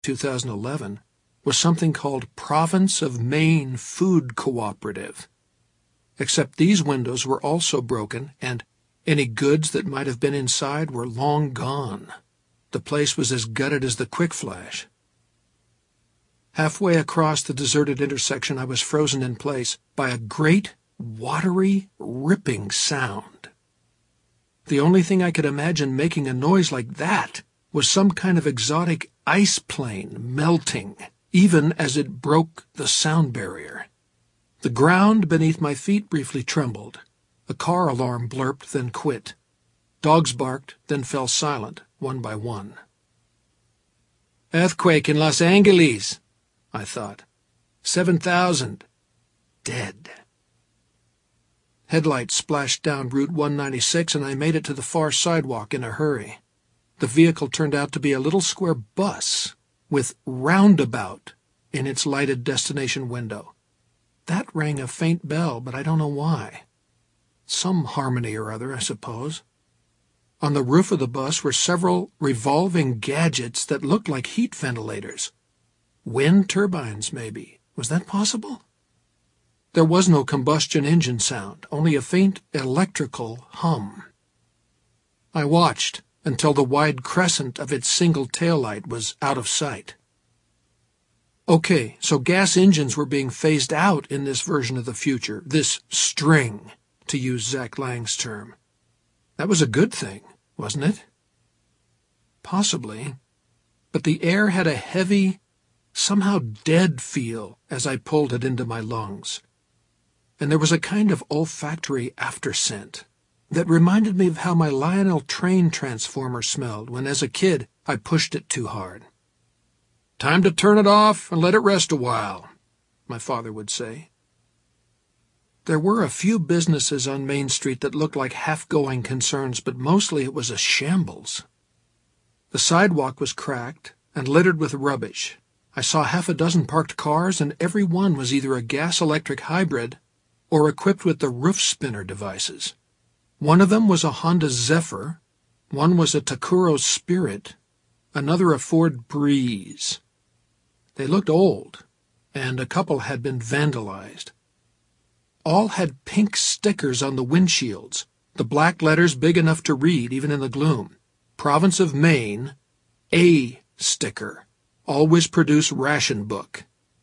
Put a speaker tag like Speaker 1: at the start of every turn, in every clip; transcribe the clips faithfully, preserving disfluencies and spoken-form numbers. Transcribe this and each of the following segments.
Speaker 1: two thousand eleven, was something called Province of Maine Food Cooperative. Except these windows were also broken, and any goods that might have been inside were long gone. The place was as gutted as the Quick Flash. Halfway across the deserted intersection, I was frozen in place by a great, watery, ripping sound. The only thing I could imagine making a noise like that was some kind of exotic ice plane melting, even as it broke the sound barrier. The ground beneath my feet briefly trembled. A car alarm blurped, then quit. Dogs barked, then fell silent, one by one. Earthquake in Los Angeles, I thought. Seven thousand. Dead. Headlights splashed down Route one ninety-six, and I made it to the far sidewalk in a hurry. The vehicle turned out to be a little square bus with roundabout in its lighted destination window. That rang a faint bell, but I don't know why. Some harmony or other, I suppose. On the roof of the bus were several revolving gadgets that looked like heat ventilators. Wind turbines, maybe. Was that possible? There was no combustion engine sound, only a faint electrical hum. I watched until the wide crescent of its single taillight was out of sight. Okay, so gas engines were being phased out in this version of the future, this string, to use Zach Lang's term. That was a good thing, wasn't it? Possibly. But the air had a heavy, somehow dead feel as I pulled it into my lungs. And there was a kind of olfactory afterscent that reminded me of how my Lionel train transformer smelled when, as a kid, I pushed it too hard. "Time to turn it off and let it rest a while," my father would say. There were a few businesses on Main Street that looked like half-going concerns, but mostly it was a shambles. The sidewalk was cracked and littered with rubbish. I saw half a dozen parked cars, and every one was either a gas-electric hybrid or equipped with the roof-spinner devices. One of them was a Honda Zephyr, one was a Takuro Spirit, another a Ford Breeze. They looked old, and a couple had been vandalized. All had pink stickers on the windshields, the black letters big enough to read even in the gloom. Province of Maine, A sticker. Always produce ration book.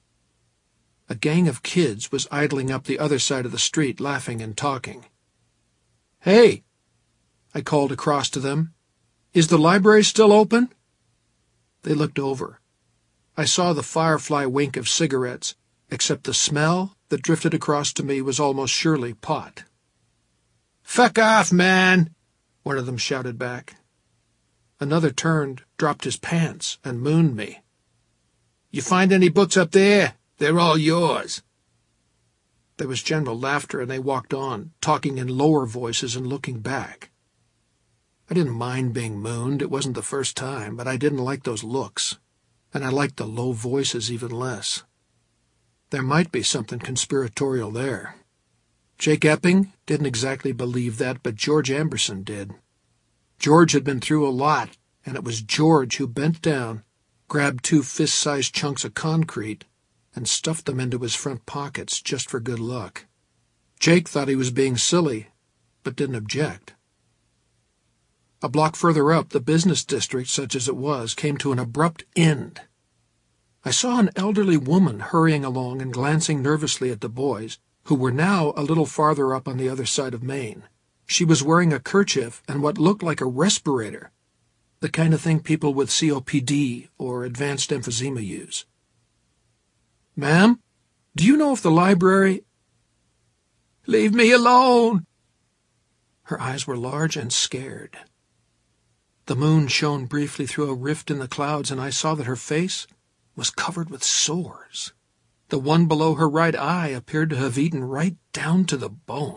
Speaker 1: A gang of kids was idling up the other side of the street, laughing and talking. "Hey," I called across to them, "is the library still open?" They looked over. I saw the firefly wink of cigarettes, except the smell that drifted across to me was almost surely pot. "Feck off, man!" one of them shouted back. Another turned, dropped his pants, and mooned me. "You find any books up there? They're all yours." There was general laughter, and they walked on, talking in lower voices and looking back. I didn't mind being mooned. It wasn't the first time, but I didn't like those looks, and I liked the low voices even less. There might be something conspiratorial there. Jake Epping didn't exactly believe that, but George Amberson did. George had been through a lot, and it was George who bent down, grabbed two fist-sized chunks of concrete, and stuffed them into his front pockets just for good luck. Jake thought he was being silly, but didn't object. A block further up, the business district, such as it was, came to an abrupt end. I saw an elderly woman hurrying along and glancing nervously at the boys, who were now a little farther up on the other side of Maine. She was wearing a kerchief and what looked like a respirator, the kind of thing people with C O P D or advanced emphysema use. "Ma'am, do you know if the library—" "Leave me alone!" Her eyes were large and scared. The moon shone briefly through a rift in the clouds, and I saw that her face was covered with sores. The one below her right eye appeared to have eaten right down to the bone.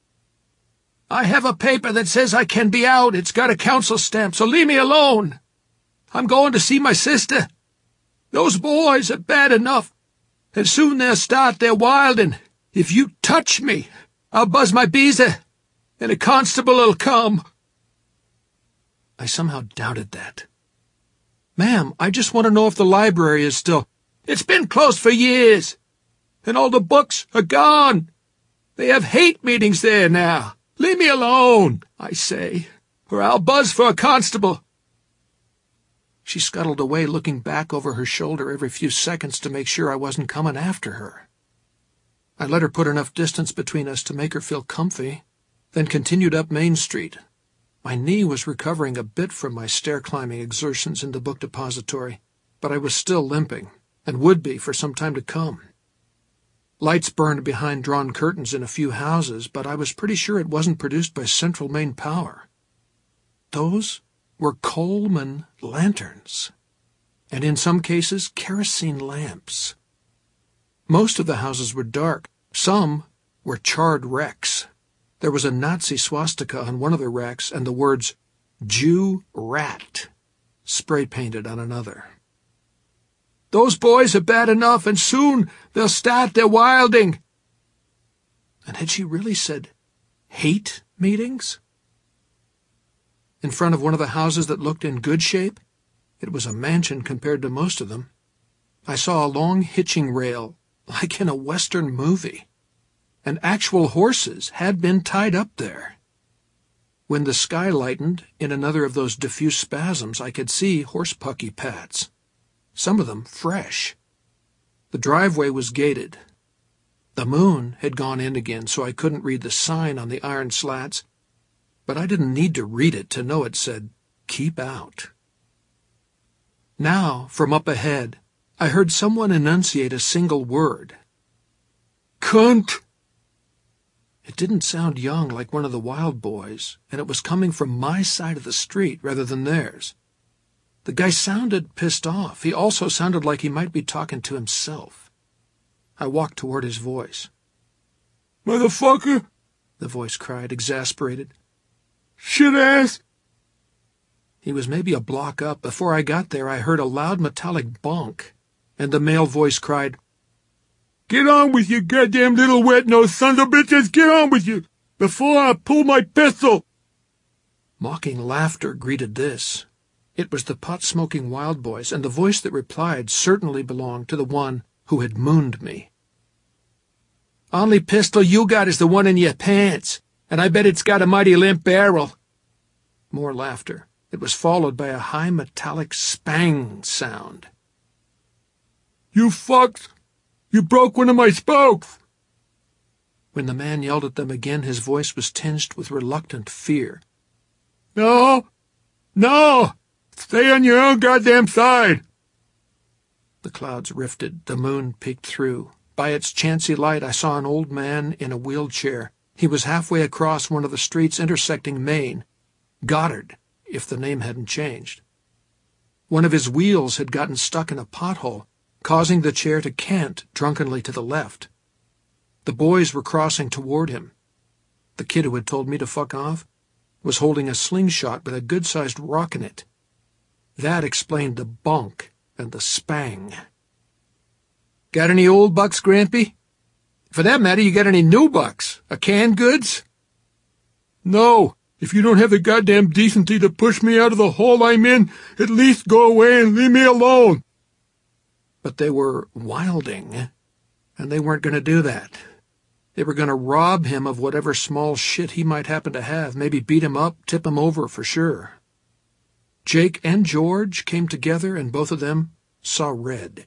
Speaker 1: "I have a paper that says I can be out. It's got a council stamp, so leave me alone. I'm going to see my sister. Those boys are bad enough, and soon they'll start their wilding. If you touch me, I'll buzz my beezer, and a constable'll come." I somehow doubted that. Ma'am, I just want to know if the library is still—" "It's been closed for years, and all the books are gone. They have hate meetings there now. Leave me alone, I say, or I'll buzz for a constable." She scuttled away, looking back over her shoulder every few seconds to make sure I wasn't coming after her. I let her put enough distance between us to make her feel comfy, then continued up Main Street. My knee was recovering a bit from my stair-climbing exertions in the book depository, but I was still limping, and would be for some time to come. Lights burned behind drawn curtains in a few houses, but I was pretty sure it wasn't produced by Central Main Power. Those were Coleman lanterns, and in some cases kerosene lamps. Most of the houses were dark. Some were charred wrecks. There was a Nazi swastika on one of the wrecks and the words "Jew Rat" spray-painted on another. "Those boys are bad enough, and soon they'll start their wilding." And had she really said hate meetings? In front of one of the houses that looked in good shape, it was a mansion compared to most of them, I saw a long hitching rail, like in a Western movie, and actual horses had been tied up there. When the sky lightened in another of those diffuse spasms, I could see horse-pucky pats, some of them fresh. The driveway was gated. The moon had gone in again, so I couldn't read the sign on the iron slats, but I didn't need to read it to know it said, "Keep out." Now, from up ahead, I heard someone enunciate a single word. "Cunt!" It didn't sound young like one of the wild boys, and it was coming from my side of the street rather than theirs. The guy sounded pissed off. He also sounded like he might be talking to himself. I walked toward his voice. "Motherfucker!" the voice cried, exasperated. "Shit-ass!" He was maybe a block up. Before I got there, I heard a loud metallic bonk, and the male voice cried, "Get on with you, goddamn little wet-nosed sons of bitches! Get on with you, before I pull my pistol!" Mocking laughter greeted this. It was the pot-smoking wild boys, and the voice that replied certainly belonged to the one who had mooned me. "Only pistol you got is the one in your pants, and I bet it's got a mighty limp barrel." More laughter. It was followed by a high metallic spang sound. "You fucks! You broke one of my spokes!" When the man yelled at them again, his voice was tinged with reluctant fear. "No! No! Stay on your own goddamn side!" The clouds rifted. The moon peeked through. By its chancy light, I saw an old man in a wheelchair. He was halfway across one of the streets intersecting Main. Goddard, if the name hadn't changed. One of his wheels had gotten stuck in a pothole, causing the chair to cant drunkenly to the left. The boys were crossing toward him. The kid who had told me to fuck off was holding a slingshot with a good-sized rock in it. That explained the bonk and the spang. "Got any old bucks, Grampy? For that matter, you got any new bucks? A canned goods?" "No. If you don't have the goddamn decency to push me out of the hole I'm in, at least go away and leave me alone." But they were wilding, and they weren't going to do that. They were going to rob him of whatever small shit he might happen to have, maybe beat him up, tip him over for sure. Jake and George came together, and both of them saw red.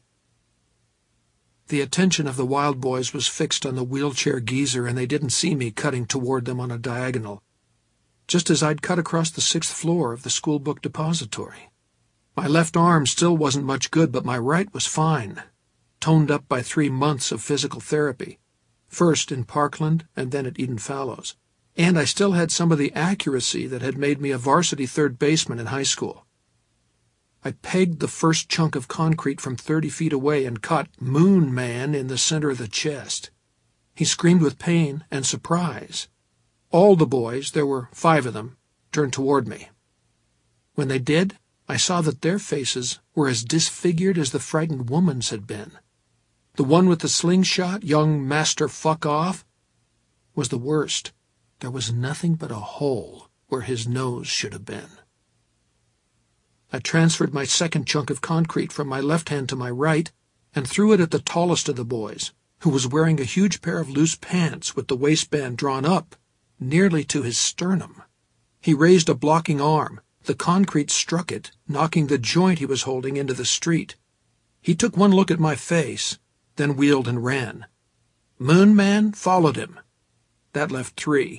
Speaker 1: The attention of the wild boys was fixed on the wheelchair geezer, and they didn't see me cutting toward them on a diagonal, just as I'd cut across the sixth floor of the school book depository. My left arm still wasn't much good, but my right was fine, toned up by three months of physical therapy, first in Parkland and then at Eden Fallows, and I still had some of the accuracy that had made me a varsity third baseman in high school. I pegged the first chunk of concrete from thirty feet away and caught Moon Man in the center of the chest. He screamed with pain and surprise. All the boys, there were five of them, turned toward me. When they did, I saw that their faces were as disfigured as the frightened woman's had been. The one with the slingshot, young Master Fuck-Off, was the worst. There was nothing but a hole where his nose should have been. I transferred my second chunk of concrete from my left hand to my right and threw it at the tallest of the boys, who was wearing a huge pair of loose pants with the waistband drawn up, nearly to his sternum. He raised a blocking arm. The concrete struck it, knocking the joint he was holding into the street. He took one look at my face, then wheeled and ran. Moon Man followed him. That left three.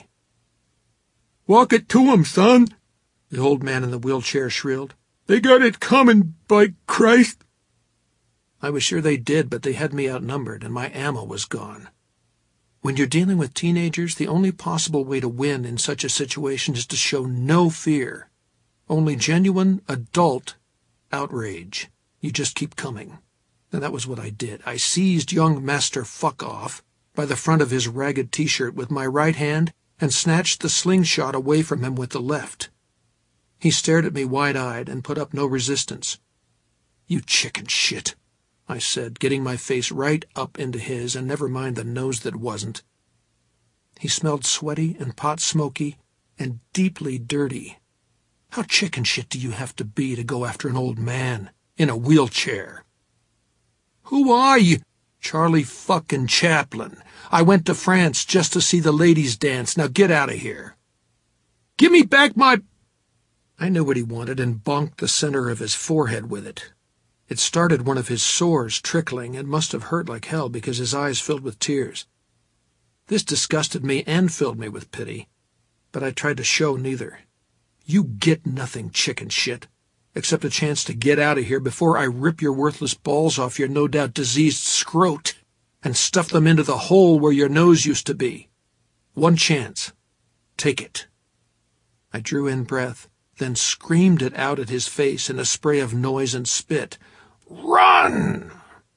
Speaker 2: "Walk it to 'em, son,"
Speaker 1: the old man in the wheelchair shrilled.
Speaker 2: "They got it coming, by Christ!"
Speaker 1: I was sure they did, but they had me outnumbered, and my ammo was gone. When you're dealing with teenagers, the only possible way to win in such a situation is to show no fear. Only genuine, adult outrage. You just keep coming. And that was what I did. I seized young Master Fuck-Off by the front of his ragged T-shirt with my right hand and snatched the slingshot away from him with the left. He stared at me wide-eyed and put up no resistance. "You chicken shit," I said, getting my face right up into his, and never mind the nose that wasn't. He smelled sweaty and pot-smoky and deeply dirty. How chicken shit do you have to be to go after an old man in a wheelchair? "Who are you?" "Charlie fucking Chaplin. I went to France just to see the ladies dance. Now get out of here." "Give me back my—" I knew what he wanted and bonked the center of his forehead with it. It started one of his sores trickling and must have hurt like hell because his eyes filled with tears. This disgusted me and filled me with pity, but I tried to show neither. "You get nothing, chicken shit, except a chance to get out of here before I rip your worthless balls off your no-doubt diseased scrot and stuff them into the hole where your nose used to be. One chance. Take it." I drew in breath, then screamed it out at his face in a spray of noise and spit. "Run!"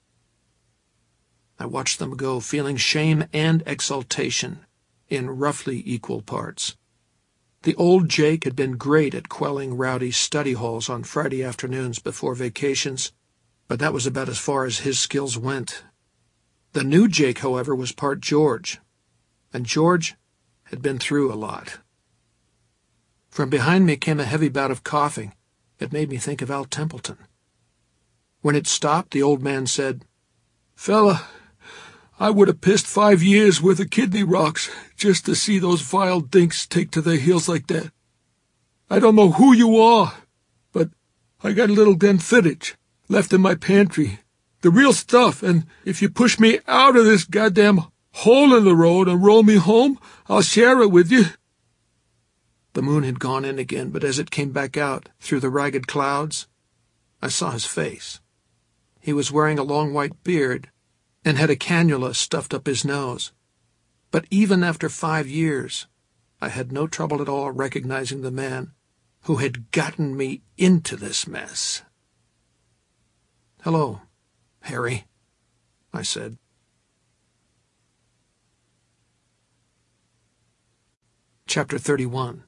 Speaker 1: I watched them go, feeling shame and exultation in roughly equal parts. The old Jake had been great at quelling rowdy study halls on Friday afternoons before vacations, but that was about as far as his skills went. The new Jake, however, was part George, and George had been through a lot. From behind me came a heavy bout of coughing. It made me think of Al Templeton. When it stopped, the old man said, "Fella, I would have pissed five years' worth of kidney rocks just to see those vile dinks take to their heels like that. I don't know who you are, but I got a little Glenfiddich left in my pantry. The real stuff, and if you push me out of this goddamn hole in the road and roll me home, I'll share it with you." The moon had gone in again, but as it came back out through the ragged clouds, I saw his face. He was wearing a long white beard and had a cannula stuffed up his nose. But even after five years, I had no trouble at all recognizing the man who had gotten me into this mess. "Hello, Harry," I said. Chapter thirty-one.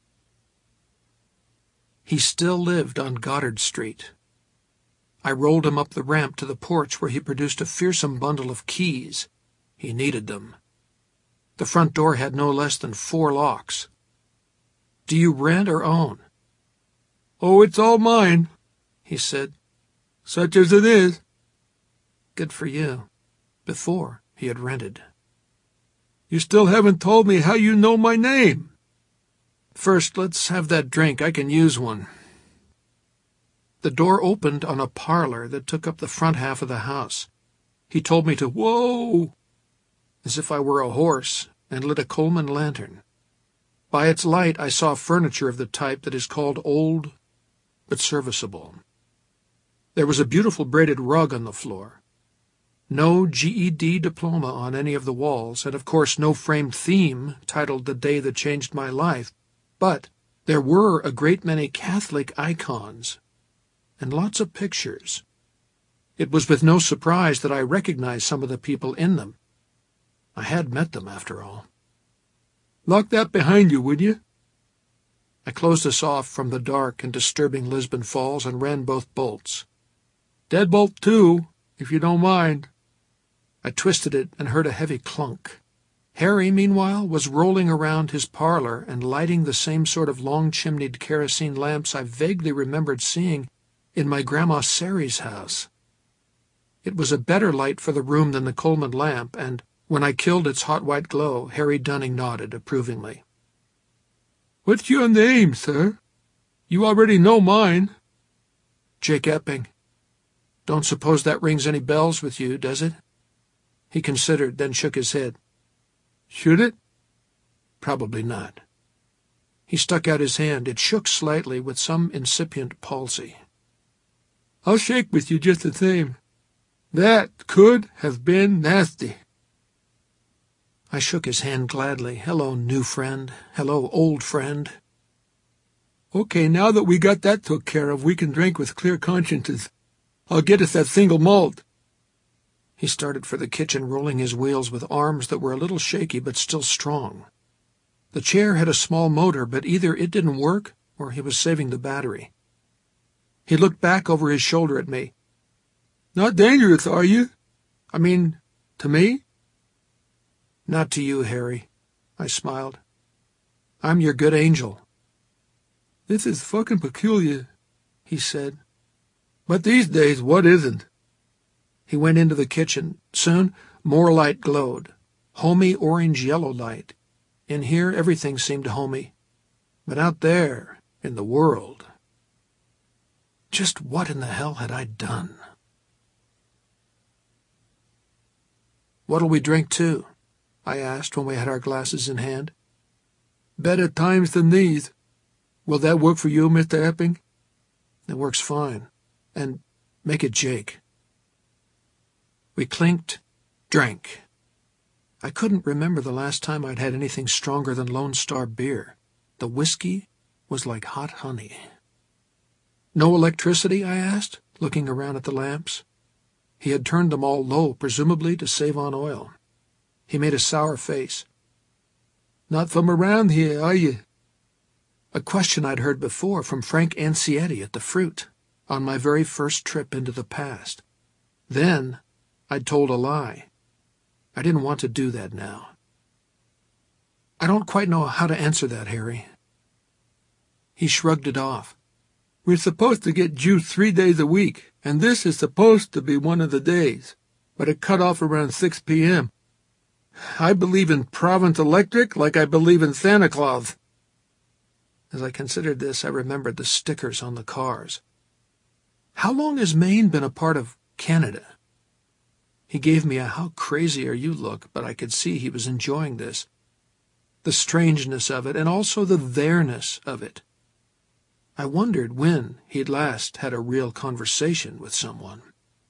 Speaker 1: He still lived on Goddard Street. I rolled him up the ramp to the porch where he produced a fearsome bundle of keys. He needed them. The front door had no less than four locks. "Do you rent or own?" "Oh, it's all mine," he said, "such as it is." Good for you. Before, he had rented. "You still haven't told me how you know my name." "First, let's have that drink. I can use one." The door opened on a parlor that took up the front half of the house. He told me to whoa, as if I were a horse, and lit a Coleman lantern. By its light I saw furniture of the type that is called old but serviceable. There was a beautiful braided rug on the floor. No G E D diploma on any of the walls, and of course no framed theme titled The Day That Changed My Life, but there were a great many Catholic icons and lots of pictures. It was with no surprise that I recognized some of the people in them. I had met them, after all. "Lock that behind you, would you?" I closed us off from the dark and disturbing Lisbon Falls and ran both bolts. "Deadbolt, too, if you don't mind." I twisted it and heard a heavy clunk. Harry, meanwhile, was rolling around his parlor and lighting the same sort of long-chimneyed kerosene lamps I vaguely remembered seeing in my Grandma Sary's house. It was a better light for the room than the Coleman lamp, and when I killed its hot white glow, Harry Dunning nodded approvingly.
Speaker 2: "What's your name, sir? You already know mine."
Speaker 1: "Jake Epping. Don't suppose that rings any bells with you, does it?" He considered, then shook his head.
Speaker 2: "Should it?"
Speaker 1: "Probably not." He stuck out his hand. It shook slightly with some incipient palsy.
Speaker 2: "I'll shake with you just the same. That could have been nasty."
Speaker 1: I shook his hand gladly. "Hello, new friend. Hello, old friend."
Speaker 2: "Okay, now that we got that took care of, we can drink with clear consciences. I'll get us that single malt."
Speaker 1: He started for the kitchen, rolling his wheels with arms that were a little shaky but still strong. The chair had a small motor, but either it didn't work or he was saving the battery. He looked back over his shoulder at me.
Speaker 2: "Not dangerous, are you? I mean, to me?"
Speaker 1: "Not to you, Harry," I smiled. "I'm your good angel."
Speaker 2: "This is fucking peculiar,"
Speaker 1: he said.
Speaker 2: "But these days, what isn't?"
Speaker 1: He went into the kitchen. Soon more light glowed. Homey orange-yellow light. In here everything seemed homey. But out there, in the world... Just what in the hell had I done? "What'll we drink to?" I asked when we had our glasses in hand.
Speaker 2: "Better times than these. Will that work for you, Mister Epping?"
Speaker 1: "It works fine. And make it Jake." We clinked, drank. I couldn't remember the last time I'd had anything stronger than Lone Star beer. The whiskey was like hot honey. "No electricity?" I asked, looking around at the lamps. He had turned them all low, presumably to save on oil. He made a sour face.
Speaker 2: "Not from around here, are you?"
Speaker 1: A question I'd heard before from Frank Ansietti at the Fruit, on my very first trip into the past. Then I'd told a lie. I didn't want to do that now. "I don't quite know how to answer that, Harry." He shrugged it off.
Speaker 2: "We're supposed to get juice three days a week, and this is supposed to be one of the days, but it cut off around six p m I believe in Providence Electric like I believe in Santa Claus."
Speaker 1: As I considered this, I remembered the stickers on the cars. "How long has Maine been a part of Canada?" He gave me a "how crazy are you" look, but I could see he was enjoying this. The strangeness of it, and also the there-ness of it. I wondered when he'd last had a real conversation with someone.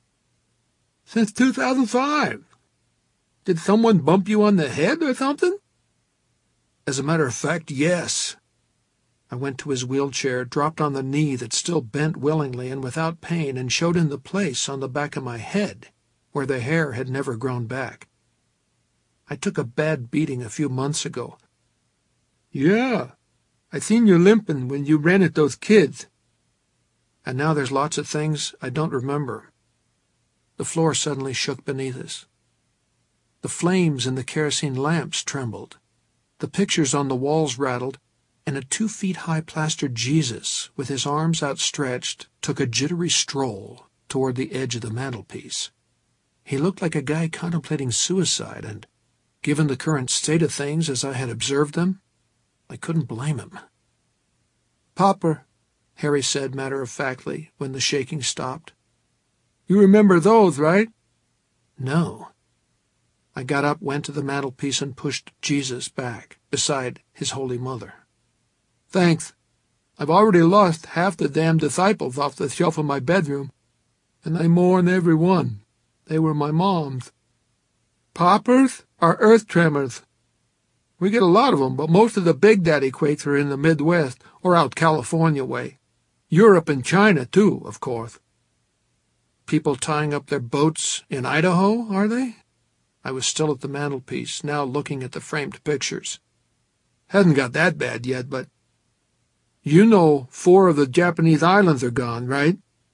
Speaker 2: "Since two thousand five. Did someone bump you on the head or something?"
Speaker 1: "As a matter of fact, yes." I went to his wheelchair, dropped on the knee that still bent willingly and without pain, and showed him the place on the back of my head where the hair had never grown back. "I took a bad beating a few months ago."
Speaker 2: "Yeah, I seen you limping when you ran at those kids."
Speaker 1: "And now there's lots of things I don't remember." The floor suddenly shook beneath us. The flames in the kerosene lamps trembled. The pictures on the walls rattled, and a two-feet-high plastered Jesus, with his arms outstretched, took a jittery stroll toward the edge of the mantelpiece. He looked like a guy contemplating suicide, and, given the current state of things as I had observed them, I couldn't blame him. "Popper," Harry said matter-of-factly when the shaking stopped.
Speaker 2: "You remember those, right?"
Speaker 1: "No." I got up, went to the mantelpiece, and pushed Jesus back, beside his Holy Mother.
Speaker 2: "Thanks. I've already lost half the damn disciples off the shelf of my bedroom, and I mourn every one. They were my mom's. Poppers are earth tremors. We get a lot of them, but most of the Big Daddy quakes are in the Midwest or out California way. Europe and China, too, of course."
Speaker 1: "People tying up their boats in Idaho, are they?" I was still at the mantelpiece, now looking at the framed pictures.
Speaker 2: "Hasn't got that bad yet, but... You know four of the Japanese islands are gone, right?"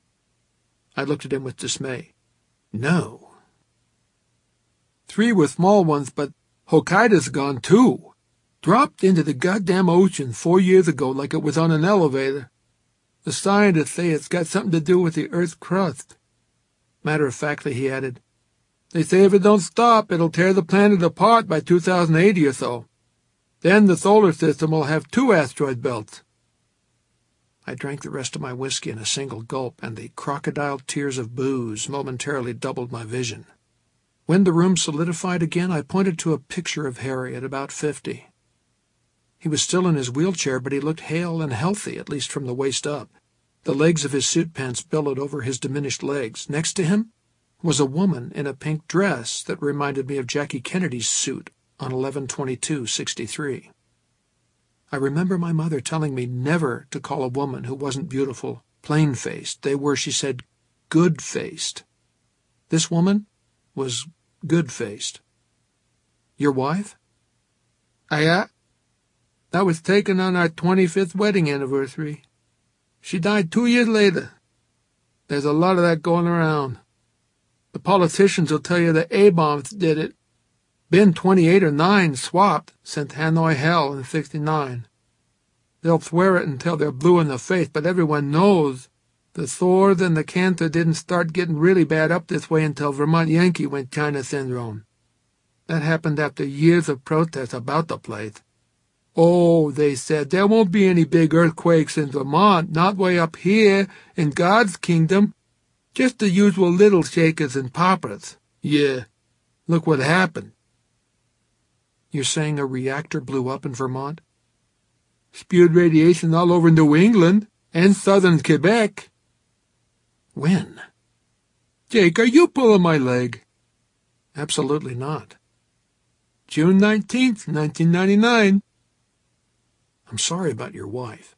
Speaker 1: I looked at him with dismay. "No."
Speaker 2: "Three were small ones, but Hokkaido's gone, too. Dropped into the goddamn ocean four years ago like it was on an elevator. The scientists say it's got something to do with the Earth's crust. Matter-of-factly, he added, they say if it don't stop, it'll tear the planet apart by two thousand eighty or so. Then the solar system will have two asteroid belts. I drank the rest of my whiskey in a single gulp, and the crocodile tears of booze momentarily doubled my vision. When the room solidified again, I pointed to a picture of Harry at about fifty. He was still in his wheelchair, but he looked hale and healthy, at least from the waist up. The legs of his suit pants billowed over his diminished legs. Next to him was a woman in a pink dress that reminded me of Jackie Kennedy's suit on eleven twenty-two sixty-three. I remember my mother telling me never to call a woman who wasn't beautiful plain-faced. They were, she said, good-faced. This woman was good-faced. Your wife?
Speaker 3: Yeah. That was taken on our twenty-fifth wedding anniversary. She died two years later. There's a lot of that going around. The politicians will tell you the A-bombs did it. Been twenty-eight or nine swapped since Hanoi Hell in sixty-nine. They'll swear it until they're blue in the face, but everyone knows the sores and the cancer didn't start getting really bad up this way until Vermont Yankee went China syndrome. That happened after years of protests about the place. Oh, they said, there won't be any big earthquakes in Vermont, not way up here in God's kingdom. Just the usual little shakers and poppers. Yeah, look what happened.
Speaker 1: You're saying a reactor blew up in Vermont?
Speaker 3: Spewed radiation all over New England and southern Quebec.
Speaker 1: When?
Speaker 3: Jake, are you pulling my leg?
Speaker 1: Absolutely not.
Speaker 3: June nineteenth, nineteen ninety-nine.
Speaker 1: I'm sorry about your wife.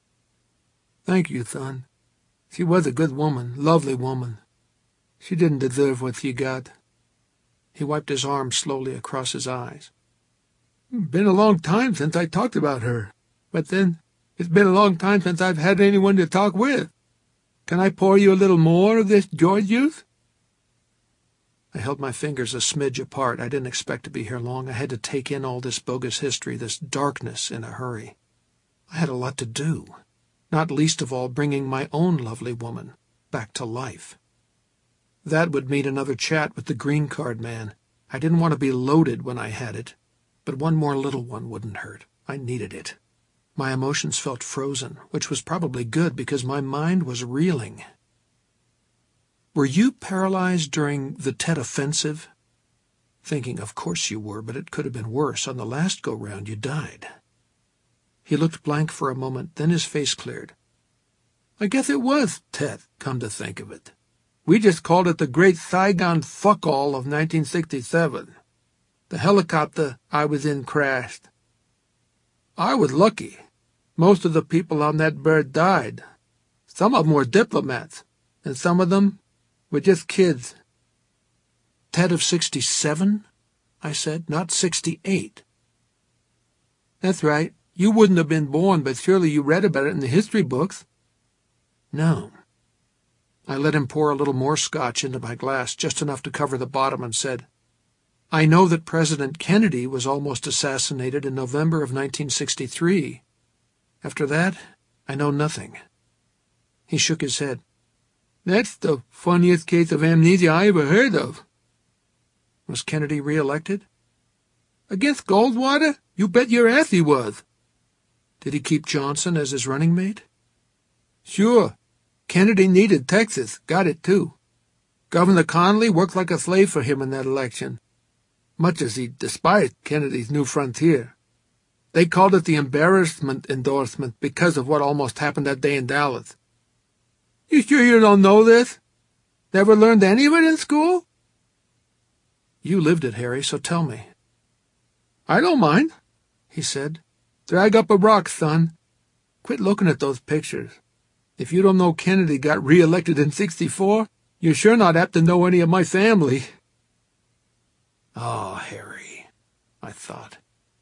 Speaker 3: Thank you, son. She was a good woman, lovely woman. She didn't deserve what she got.
Speaker 1: He wiped his arm slowly across his eyes.
Speaker 3: Been a long time since I talked about her. But then, it's been a long time since I've had anyone to talk with. Can I pour you a little more of this joy juice?
Speaker 1: I held my fingers a smidge apart. I didn't expect to be here long. I had to take in all this bogus history, this darkness in a hurry. I had a lot to do, not least of all bringing my own lovely woman back to life. That would mean another chat with the green card man. I didn't want to be loaded when I had it, but one more little one wouldn't hurt. I needed it. My emotions felt frozen, which was probably good because my mind was reeling. Were you paralyzed during the Tet Offensive? Thinking, of course you were, but it could have been worse. On the last go-round, you died. He looked blank for a moment, then his face cleared.
Speaker 3: I guess it was Tet, come to think of it. We just called it the Great Saigon Fuck-All of nineteen sixty-seven. The helicopter I was in crashed. I was lucky. Most of the people on that bird died. Some of them were diplomats, and some of them were just kids.
Speaker 1: Tet of sixty-seven? I said, not sixty-eight.
Speaker 3: That's right. You wouldn't have been born, but surely you read about it in the history books.
Speaker 1: No. I let him pour a little more scotch into my glass, just enough to cover the bottom, and said, I know that President Kennedy was almost assassinated in November of nineteen sixty-three. After that, I know nothing. He shook his head.
Speaker 3: That's the funniest case of amnesia I ever heard of.
Speaker 1: Was Kennedy re-elected?
Speaker 3: Against Goldwater? You bet your ass he was.
Speaker 1: Did he keep Johnson as his running mate?
Speaker 3: Sure. Kennedy needed Texas. Got it, too. Governor Connally worked like a slave for him in that election, much as he despised Kennedy's New Frontier. They called it the embarrassment endorsement because of what almost happened that day in Dallas. You sure you don't know this? Never learned any of it in school?
Speaker 1: You lived it, Harry, so tell me.
Speaker 3: I don't mind, he said. Drag up a rock, son. Quit looking at those pictures. If you don't know Kennedy got re-elected in sixty-four, you're sure not apt to know any of my family.
Speaker 1: Ah, oh, Harry, I thought.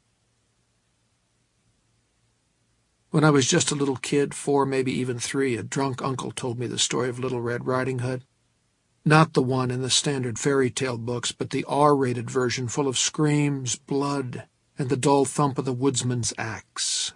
Speaker 1: When I was just a little kid, four, maybe even three, a drunk uncle told me the story of Little Red Riding Hood. Not the one in the standard fairy tale books, but the R-rated version full of screams, blood, and the dull thump of the woodsman's axe.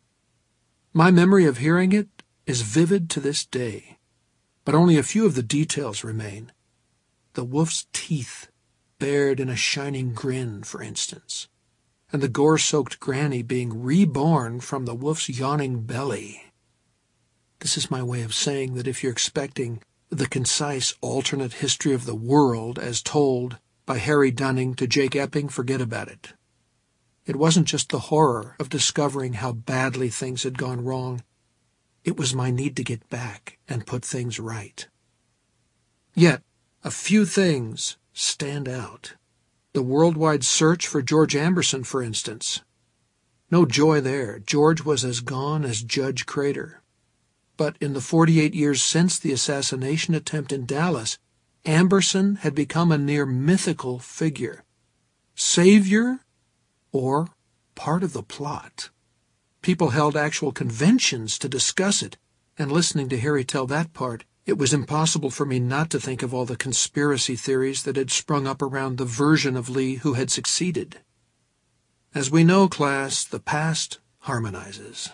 Speaker 1: My memory of hearing it is vivid to this day, but only a few of the details remain. The wolf's teeth bared in a shining grin, for instance, and the gore-soaked granny being reborn from the wolf's yawning belly. This is my way of saying that if you're expecting the concise alternate history of the world as told by Harry Dunning to Jake Epping, forget about it. It wasn't just the horror of discovering how badly things had gone wrong. It was my need to get back and put things right. Yet, a few things stand out. The worldwide search for George Amberson, for instance. No joy there. George was as gone as Judge Crater. But in the forty-eight years since the assassination attempt in Dallas, Amberson had become a near mythical figure. Savior or part of the plot. People held actual conventions to discuss it, and listening to Harry tell that part, it was impossible for me not to think of all the conspiracy theories that had sprung up around the version of Lee who had succeeded. As we know, class, the past harmonizes.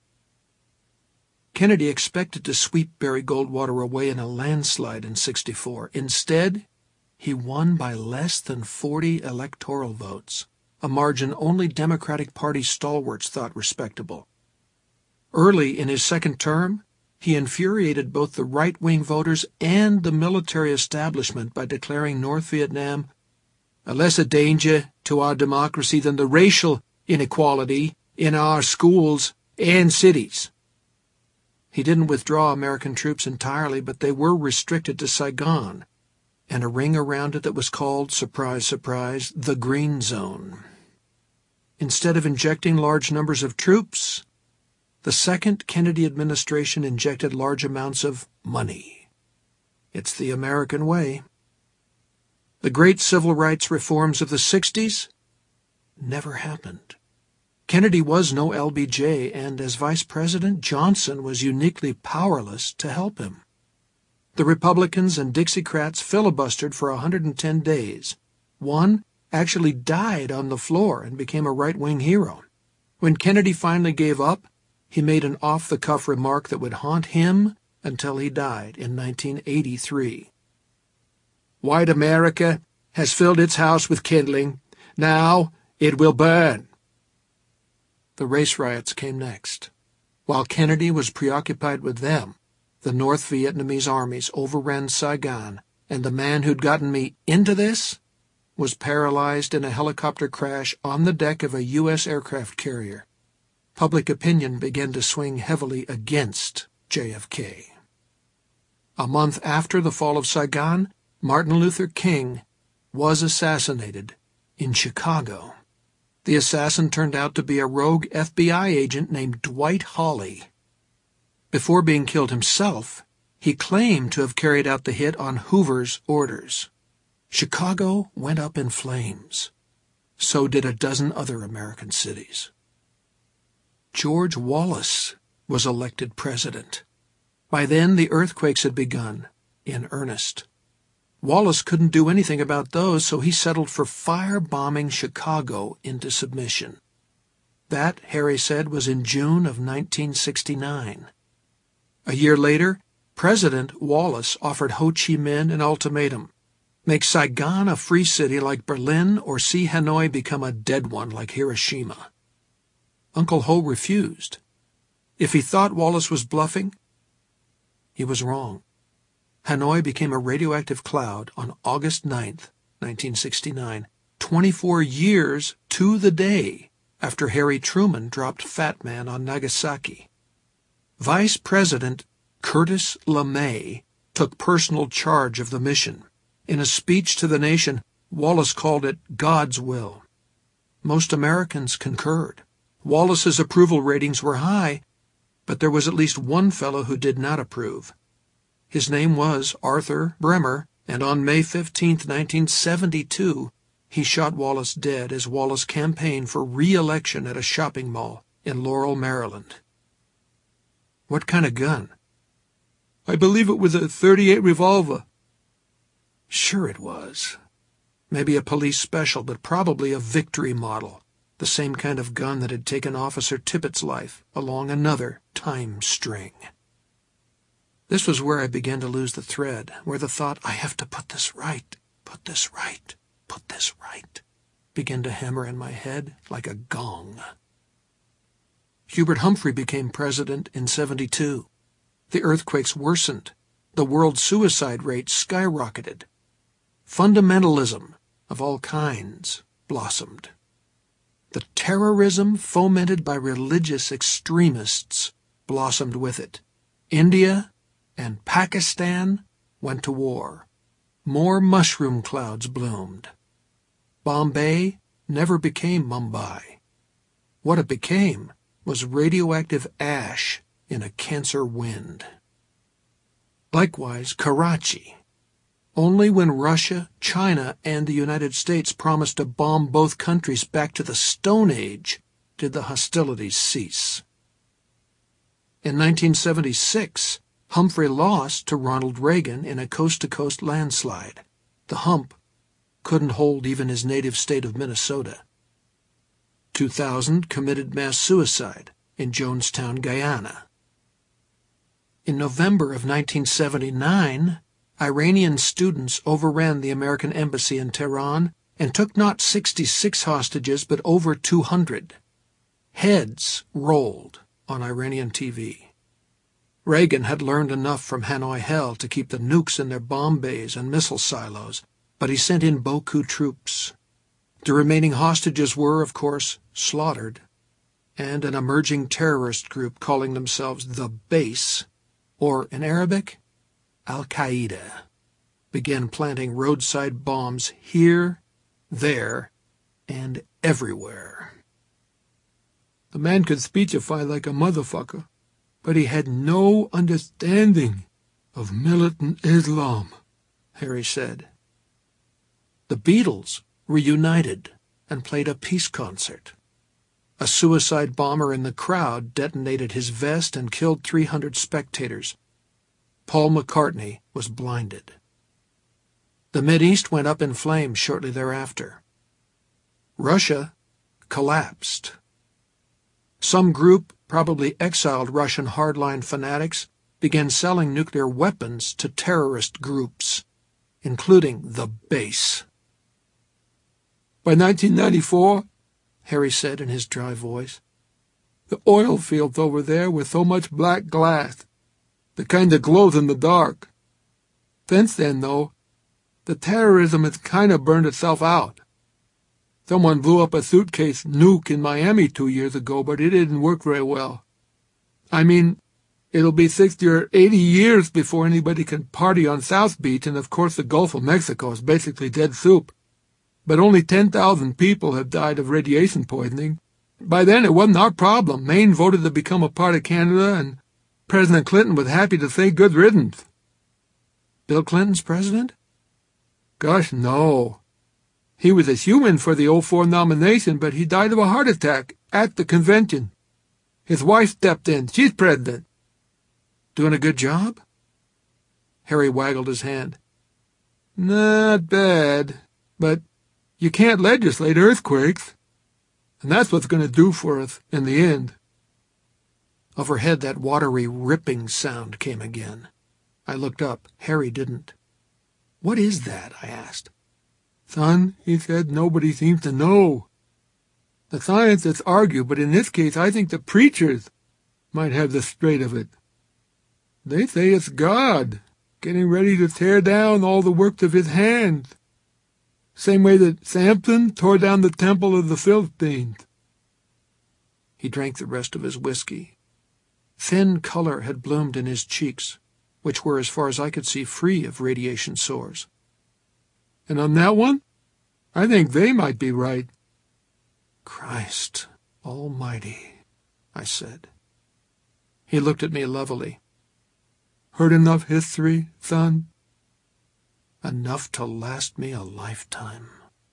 Speaker 1: Kennedy expected to sweep Barry Goldwater away in a landslide in sixty-four. Instead, he won by less than forty electoral votes, a margin only Democratic Party stalwarts thought respectable. Early in his second term, he infuriated both the right-wing voters and the military establishment by declaring North Vietnam a lesser danger to our democracy than the racial inequality in our schools and cities. He didn't withdraw American troops entirely, but they were restricted to Saigon and a ring around it that was called, surprise, surprise, the Green Zone. Instead of injecting large numbers of troops, the second Kennedy administration injected large amounts of money. It's the American way. The great civil rights reforms of the sixties never happened. Kennedy was no L B J, and as vice president, Johnson was uniquely powerless to help him. The Republicans and Dixiecrats filibustered for one hundred ten days. One actually died on the floor and became a right-wing hero. When Kennedy finally gave up, he made an off-the-cuff remark that would haunt him until he died in nineteen eighty-three. White America has filled its house with kindling. Now it will burn. The race riots came next. While Kennedy was preoccupied with them, the North Vietnamese armies overran Saigon, and the man who'd gotten me into this was paralyzed in a helicopter crash on the deck of a U S aircraft carrier. Public opinion began to swing heavily against J F K. A month after the fall of Saigon, Martin Luther King was assassinated in Chicago. The assassin turned out to be a rogue F B I agent named Dwight Hawley. Before being killed himself, he claimed to have carried out the hit on Hoover's orders. Chicago went up in flames. So did a dozen other American cities. George Wallace was elected president. By then, the earthquakes had begun, in earnest. Wallace couldn't do anything about those, so he settled for firebombing Chicago into submission. That, Harry said, was in June of nineteen sixty-nine. A year later, President Wallace offered Ho Chi Minh an ultimatum: make Saigon a free city like Berlin or see Hanoi become a dead one like Hiroshima. Uncle Ho refused. If he thought Wallace was bluffing, he was wrong. Hanoi became a radioactive cloud on August ninth, nineteen sixty-nine, twenty-four years to the day after Harry Truman dropped Fat Man on Nagasaki. Vice President Curtis LeMay took personal charge of the mission. In a speech to the nation, Wallace called it God's will. Most Americans concurred. Wallace's approval ratings were high, but there was at least one fellow who did not approve. His name was Arthur Bremer, and on May fifteenth, nineteen seventy-two, he shot Wallace dead as Wallace campaigned for re-election at a shopping mall in Laurel, Maryland. What kind of gun? I believe it was a thirty-eight revolver. Sure it was. Maybe a police special, but probably a Victory model, the same kind of gun that had taken Officer Tippett's life along another time string. This was where I began to lose the thread, where the thought, I have to put this right, put this right, put this right, began to hammer in my head like a gong. Hubert Humphrey became president in seventy-two. The earthquakes worsened. The world suicide rate skyrocketed. Fundamentalism of all kinds blossomed. The terrorism fomented by religious extremists blossomed with it. India and Pakistan went to war. More mushroom clouds bloomed. Bombay never became Mumbai. What it became was radioactive ash in a cancer wind. Likewise, Karachi. Only when Russia, China, and the United States promised to bomb both countries back to the Stone Age did the hostilities cease. In nineteen seventy-six, Humphrey lost to Ronald Reagan in a coast-to-coast landslide. The hump couldn't hold even his native state of Minnesota. two thousand committed mass suicide in Jonestown, Guyana. In November of nineteen seventy-nine, Iranian students overran the American embassy in Tehran and took not sixty-six hostages but over two hundred. Heads rolled on Iranian T V. Reagan had learned enough from Hanoi Hell to keep the nukes in their bomb bays and missile silos, but he sent in beaucoup troops. The remaining hostages were, of course, slaughtered, and an emerging terrorist group calling themselves the Base, or in Arabic, Al-Qaeda, began planting roadside bombs here, there, and everywhere.
Speaker 2: The man could speechify like a motherfucker, but he had no understanding of militant Islam,
Speaker 1: Harry said. The Beatles reunited and played a peace concert. A suicide bomber in the crowd detonated his vest and killed three hundred spectators. Paul McCartney was blinded. The Mideast went up in flames shortly thereafter. Russia collapsed. Some group, probably exiled Russian hardline fanatics, began selling nuclear weapons to terrorist groups, including the Base.
Speaker 2: By nineteen ninety-four,
Speaker 1: Harry said in his dry voice,
Speaker 2: the oil fields over there were so much black glass, the kind that glows in the dark. Since then, though, the terrorism has kind of burned itself out. Someone blew up a suitcase nuke in Miami two years ago, but it didn't work very well. I mean, it'll be sixty or eighty years before anybody can party on South Beach, and of course the Gulf of Mexico is basically dead soup. But only ten thousand people have died of radiation poisoning. By then it wasn't our problem. Maine voted to become a part of Canada, and President Clinton was happy to say good riddance.
Speaker 1: Bill Clinton's president?
Speaker 2: Gosh, no. He was a human for the oh four nomination, but he died of a heart attack at the convention. His wife stepped in. She's president.
Speaker 1: Doing a good job? Harry waggled his hand.
Speaker 2: Not bad, but you can't legislate earthquakes. And that's what's going to do for us in the end.
Speaker 1: Overhead, that watery ripping sound came again. I looked up. Harry didn't. What is that? I asked.
Speaker 2: Son, he said, nobody seems to know. The scientists argue, but in this case I think the preachers might have the straight of it. They say it's God, getting ready to tear down all the works of his hands. Same way that Samson tore down the temple of the Philistines.
Speaker 1: He drank the rest of his whiskey. Thin color had bloomed in his cheeks, which were, as far as I could see, free of radiation sores.
Speaker 2: And on that one, I think they might be right.
Speaker 1: Christ almighty, I said. He looked at me levelly.
Speaker 2: Heard enough history, son?
Speaker 1: Enough to last me a lifetime.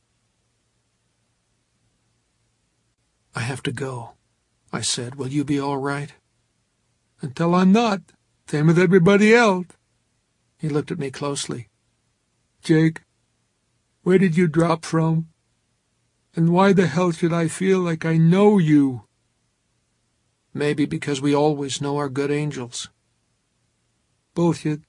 Speaker 1: I have to go, I said. Will you be all right?
Speaker 2: Until I'm not, same as everybody else.
Speaker 1: He looked at me closely.
Speaker 2: Jake? Where did you drop from? And why the hell should I feel like I know you?
Speaker 1: Maybe because we always know our good angels.
Speaker 2: Bullshit.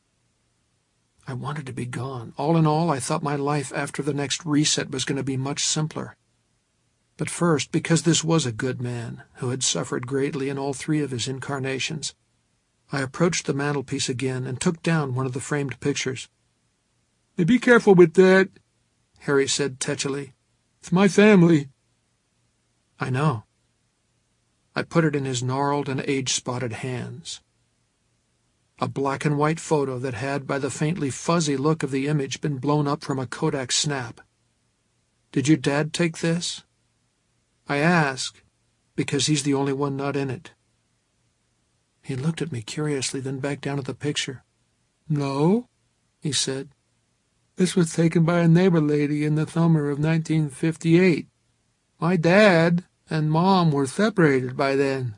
Speaker 1: I wanted to be gone. All in all, I thought my life after the next reset was going to be much simpler. But first, because this was a good man who had suffered greatly in all three of his incarnations, I approached the mantelpiece again and took down one of the framed pictures.
Speaker 2: Hey, be careful with that,
Speaker 1: Harry said tetchily.
Speaker 2: It's my family.
Speaker 1: I know. I put it in his gnarled and age-spotted hands. A black-and-white photo that had, by the faintly fuzzy look of the image, been blown up from a Kodak snap. Did your dad take this? I ask, because he's the only one not in it. He looked at me curiously, then back down at the picture.
Speaker 2: No,
Speaker 1: he said.
Speaker 2: This was taken by a neighbor lady in the summer of nineteen fifty-eight. My dad and Mom were separated by then.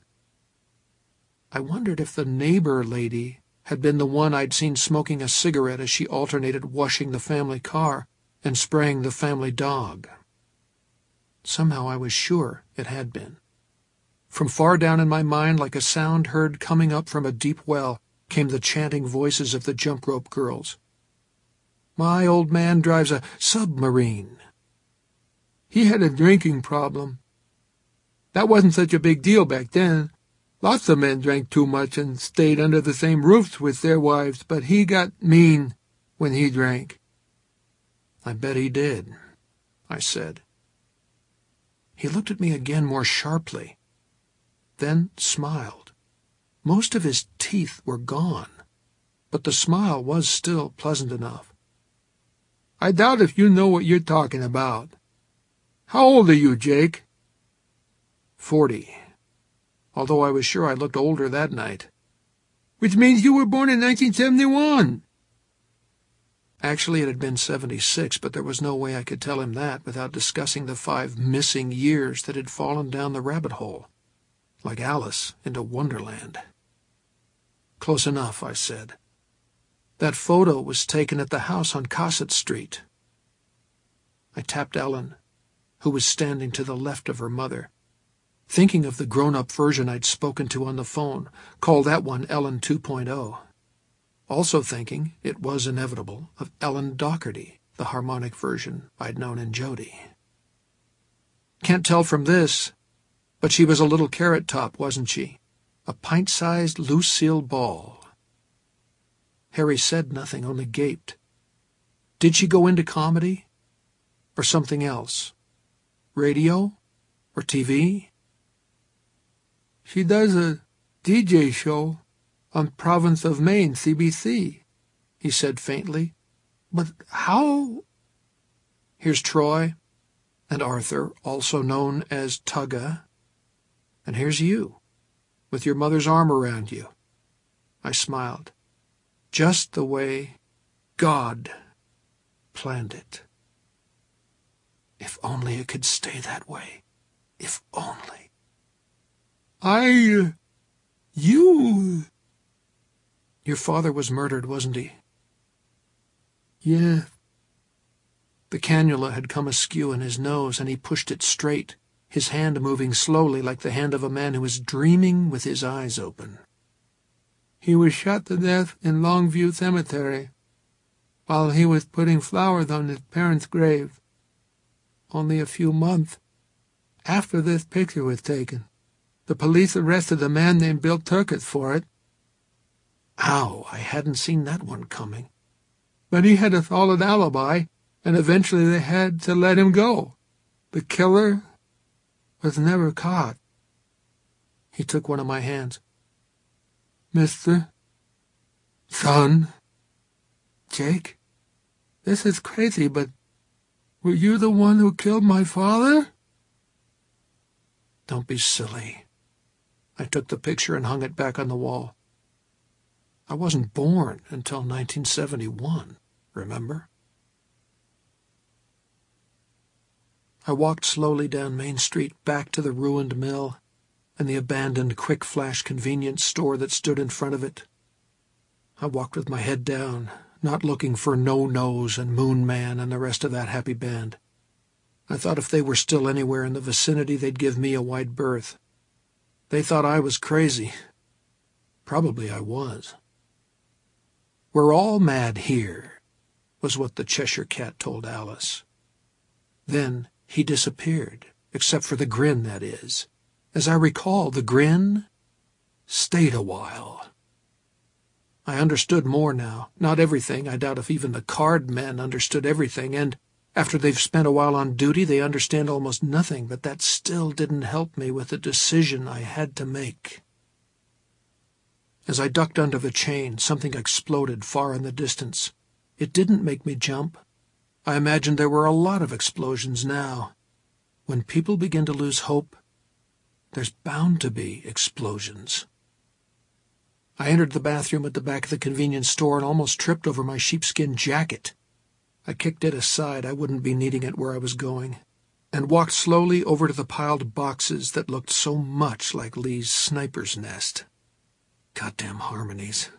Speaker 1: I wondered if the neighbor lady had been the one I'd seen smoking a cigarette as she alternated washing the family car and spraying the family dog. Somehow I was sure it had been. From far down in my mind, like a sound heard coming up from a deep well, came the chanting voices of the jump rope girls. My old man drives a submarine.
Speaker 2: He had a drinking problem. That wasn't such a big deal back then. Lots of men drank too much and stayed under the same roofs with their wives, but he got mean when he drank.
Speaker 1: I bet he did, I said. He looked at me again more sharply, then smiled. Most of his teeth were gone, but the smile was still pleasant enough.
Speaker 2: I doubt if you know what you're talking about. How old are you, Jake?
Speaker 1: Forty. Although I was sure I looked older that night.
Speaker 2: Which means you were born in nineteen seventy-one.
Speaker 1: Actually, it had been seventy-six, but there was no way I could tell him that without discussing the five missing years that had fallen down the rabbit hole, like Alice into Wonderland. Close enough, I said. That photo was taken at the house on Cossett Street. I tapped Ellen, who was standing to the left of her mother, thinking of the grown-up version I'd spoken to on the phone, call that one Ellen two point oh. Also thinking, it was inevitable, of Ellen Doherty, the harmonic version I'd known in Jody. Can't tell from this, but she was a little carrot top, wasn't she? A pint-sized Lucille Ball. Harry said nothing, only gaped. Did she go into comedy? Or something else? Radio? Or T V?
Speaker 2: She does a D J show on Province of Maine, C B C, he said faintly. But how?
Speaker 1: Here's Troy and Arthur, also known as Tugga. And here's you, with your mother's arm around you. I smiled. Just the way God planned it. If only it could stay that way. If only.
Speaker 2: I... Uh, you...
Speaker 1: Your father was murdered, wasn't he?
Speaker 2: Yeah.
Speaker 1: The cannula had come askew in his nose, and he pushed it straight, his hand moving slowly like the hand of a man who is dreaming with his eyes open.
Speaker 2: He was shot to death in Longview Cemetery, while he was putting flowers on his parents' grave, only a few months after this picture was taken. The police arrested a man named Bill Turkett for it.
Speaker 1: Ow, I hadn't seen that one coming.
Speaker 2: But he had a solid alibi, and eventually they had to let him go. The killer was never caught.
Speaker 1: He took one of my hands.
Speaker 2: Mister Son, Jake, this is crazy, but were you the one who killed my father?
Speaker 1: Don't be silly. I took the picture and hung it back on the wall. I wasn't born until nineteen seventy-one, remember? I walked slowly down Main Street back to the ruined mill and the abandoned quick-flash convenience store that stood in front of it. I walked with my head down, not looking for No-Nose and Moon Man and the rest of that happy band. I thought if they were still anywhere in the vicinity, they'd give me a wide berth. They thought I was crazy. Probably I was. "We're all mad here," was what the Cheshire Cat told Alice. Then he disappeared, except for the grin, that is. As I recall, the grin stayed a while. I understood more now. Not everything. I doubt if even the card men understood everything, and after they've spent a while on duty, they understand almost nothing, but that still didn't help me with the decision I had to make. As I ducked under the chain, something exploded far in the distance. It didn't make me jump. I imagined there were a lot of explosions now. When people begin to lose hope, there's bound to be explosions. I entered the bathroom at the back of the convenience store and almost tripped over my sheepskin jacket. I kicked it aside, I wouldn't be needing it where I was going, and walked slowly over to the piled boxes that looked so much like Lee's sniper's nest. Goddamn harmonies.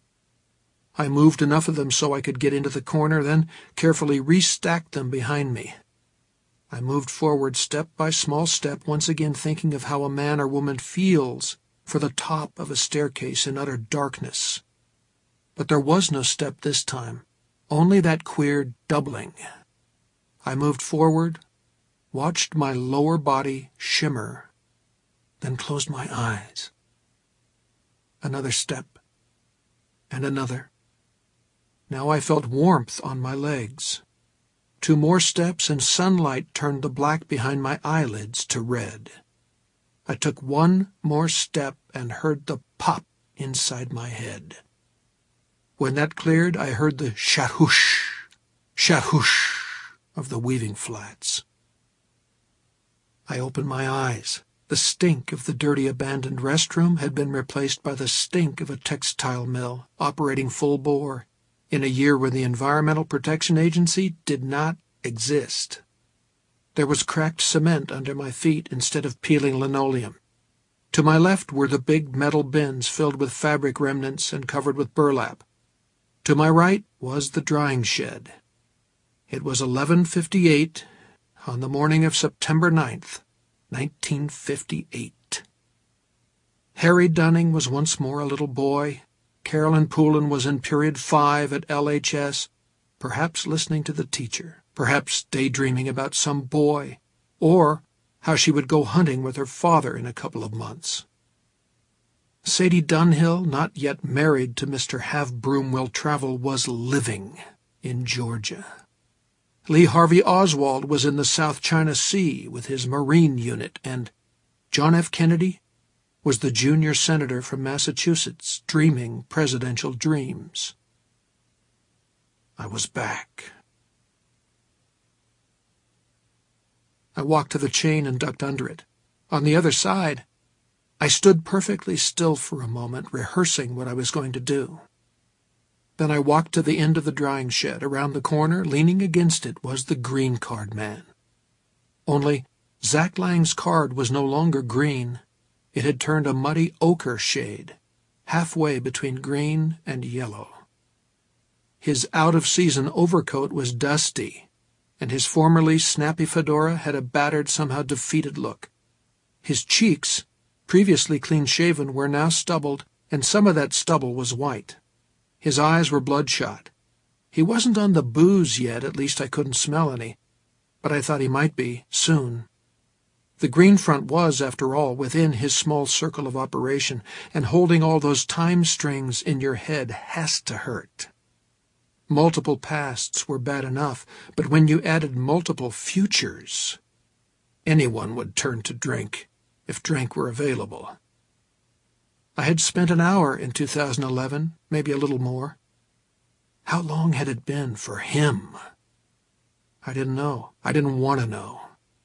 Speaker 1: I moved enough of them so I could get into the corner, then carefully restacked them behind me. I moved forward step by small step, once again thinking of how a man or woman feels for the top of a staircase in utter darkness. But there was no step this time, only that queer doubling. I moved forward, watched my lower body shimmer, then closed my eyes. Another step, and another. Now I felt warmth on my legs. Two more steps, and sunlight turned the black behind my eyelids to red. I took one more step and heard the pop inside my head. When that cleared, I heard the shahoosh, shahoosh of the weaving flats. I opened my eyes. The stink of the dirty abandoned restroom had been replaced by the stink of a textile mill operating full bore in a year when the Environmental Protection Agency did not exist. There was cracked cement under my feet instead of peeling linoleum. To my left were the big metal bins filled with fabric remnants and covered with burlap. To my right was the drying shed. It was eleven fifty-eight on the morning of September ninth, nineteen fifty-eight. Harry Dunning was once more a little boy. Carolyn Poulin was in period five at L H S, perhaps listening to the teacher, perhaps daydreaming about some boy, or how she would go hunting with her father in a couple of months. Sadie Dunhill, not yet married to Mister Have-Broom-Will-Travel, was living in Georgia. Lee Harvey Oswald was in the South China Sea with his Marine unit, and John F. Kennedy was the junior senator from Massachusetts, dreaming presidential dreams. I was back. I walked to the chain and ducked under it. On the other side, I stood perfectly still for a moment, rehearsing what I was going to do. Then I walked to the end of the drying shed. Around the corner, leaning against it, was the green card man. Only Zach Lang's card was no longer green. It had turned a muddy ochre shade, halfway between green and yellow. His out-of-season overcoat was dusty, and his formerly snappy fedora had a battered, somehow defeated look. His cheeks, previously clean-shaven, were now stubbled, and some of that stubble was white. His eyes were bloodshot. He wasn't on the booze yet, at least I couldn't smell any, but I thought he might be, soon. The Green Front was, after all, within his small circle of operation, and holding all those time strings in your head has to hurt. Multiple pasts were bad enough, but when you added multiple futures, anyone would turn to drink, if drink were available. I had spent an hour in two thousand eleven, maybe a little more. How long had it been for him? I didn't know. I didn't want to know.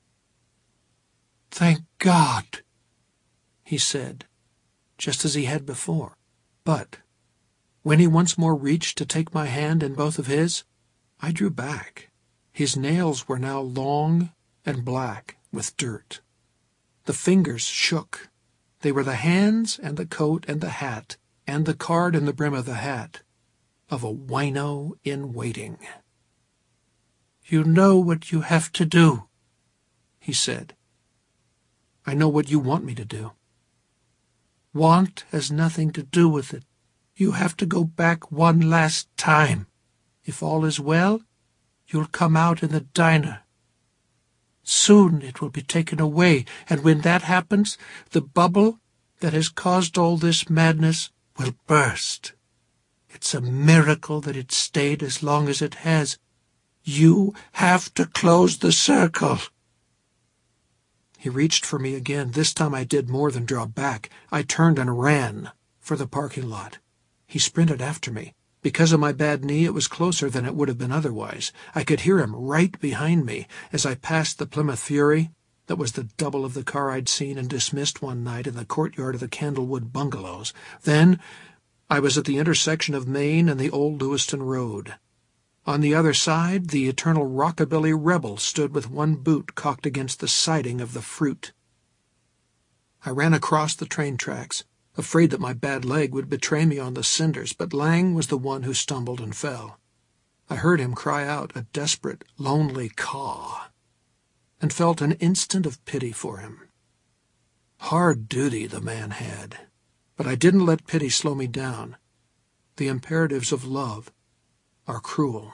Speaker 1: "Thank God," he said, just as he had before. But when he once more reached to take my hand in both of his, I drew back. His nails were now long and black with dirt. The fingers shook. They were the hands and the coat and the hat and the card in the brim of the hat. of a wino in waiting. "You know what you have to do," he said. "I know what you want me to do." "Want has nothing to do with it. You have to go back one last time. If all is well, you'll come out in the diner. Soon it will be taken away, and when that happens, the bubble that has caused all this madness will burst. It's a miracle that it stayed as long as it has. You have to close the circle." He reached for me again. This time I did more than draw back. I turned and ran for the parking lot. He sprinted after me. Because of my bad knee, it was closer than it would have been otherwise. I could hear him right behind me as I passed the Plymouth Fury. That was the double of the car I'd seen and dismissed one night in the courtyard of the Candlewood Bungalows. Then I was at the intersection of Main and the old Lewiston Road. On the other side, the eternal rockabilly rebel stood with one boot cocked against the siding of the Fruit. I ran across the train tracks, afraid that my bad leg would betray me on the cinders, but Lang was the one who stumbled and fell. I heard him cry out a desperate, lonely caw, and felt an instant of pity for him. Hard duty the man had, but I didn't let pity slow me down. The imperatives of love are cruel.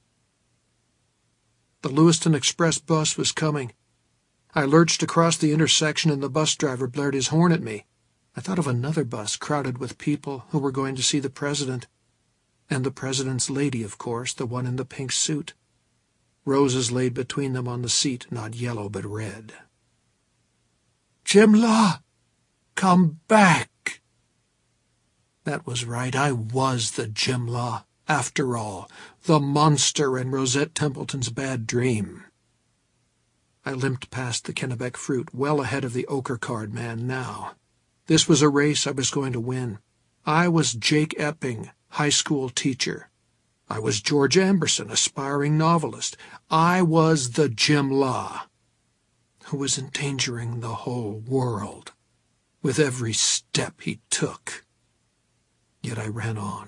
Speaker 1: The Lewiston Express bus was coming. I lurched across the intersection and the bus driver blared his horn at me. I thought of another bus crowded with people who were going to see the president. And the president's lady, of course, the one in the pink suit. Roses laid between them on the seat, not yellow but red. "Jim Law, come back!" That was right. I was the Jim Law, after all, the monster in Rosette Templeton's bad dream. I limped past the Kennebec Fruit, well ahead of the ochre card man now. This was a race I was going to win. I was Jake Epping, high school teacher. I was George Amberson, aspiring novelist. I was the Jim Law, who was endangering the whole world with every step he took. Yet I ran on.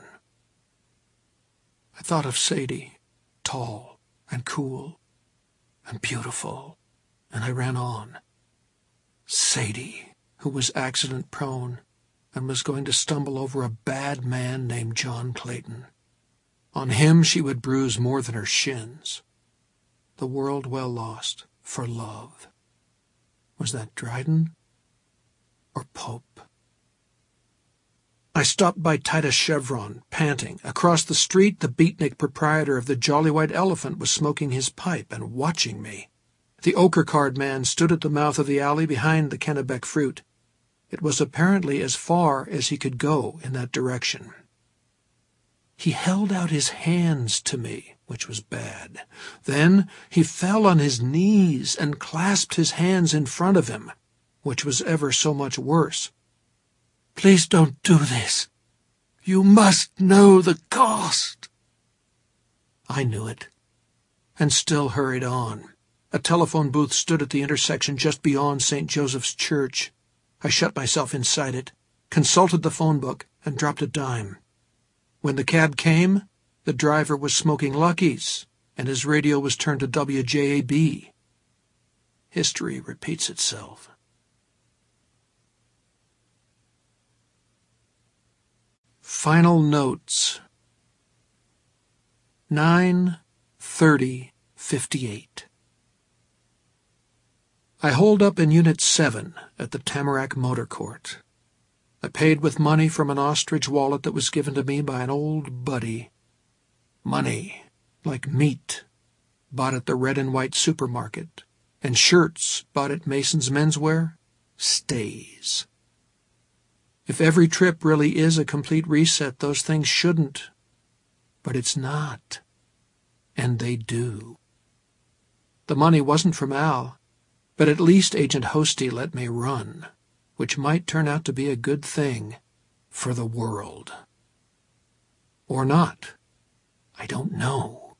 Speaker 1: I thought of Sadie, tall and cool and beautiful, and I ran on. Sadie, who was accident-prone and was going to stumble over a bad man named John Clayton. On him she would bruise more than her shins. The world well lost for love. Was that Dryden or Pope? I stopped by Titus Chevron, panting. Across the street, the beatnik proprietor of the Jolly White Elephant was smoking his pipe and watching me. The ochre card man stood at the mouth of the alley behind the Kennebec Fruit. It was apparently as far as he could go in that direction. He held out his hands to me, which was bad. Then he fell on his knees and clasped his hands in front of him, which was ever so much worse. "Please don't do this. You must know the cost." I knew it, and still hurried on. A telephone booth stood at the intersection just beyond Saint Joseph's Church. I shut myself inside it, consulted the phone book, and dropped a dime. When the cab came, the driver was smoking Lucky's, and his radio was turned to W J A B. History repeats itself. Final notes. nine thirty fifty-eight. I holed up in Unit seven at the Tamarack Motor Court. I paid with money from an ostrich wallet that was given to me by an old buddy. Money, like meat, bought at the red and white supermarket, and shirts bought at Mason's Menswear, stays. If every trip really is a complete reset, those things shouldn't. But it's not. And they do. The money wasn't from Al, but at least Agent Hosty let me run, which might turn out to be a good thing for the world. Or not. I don't know.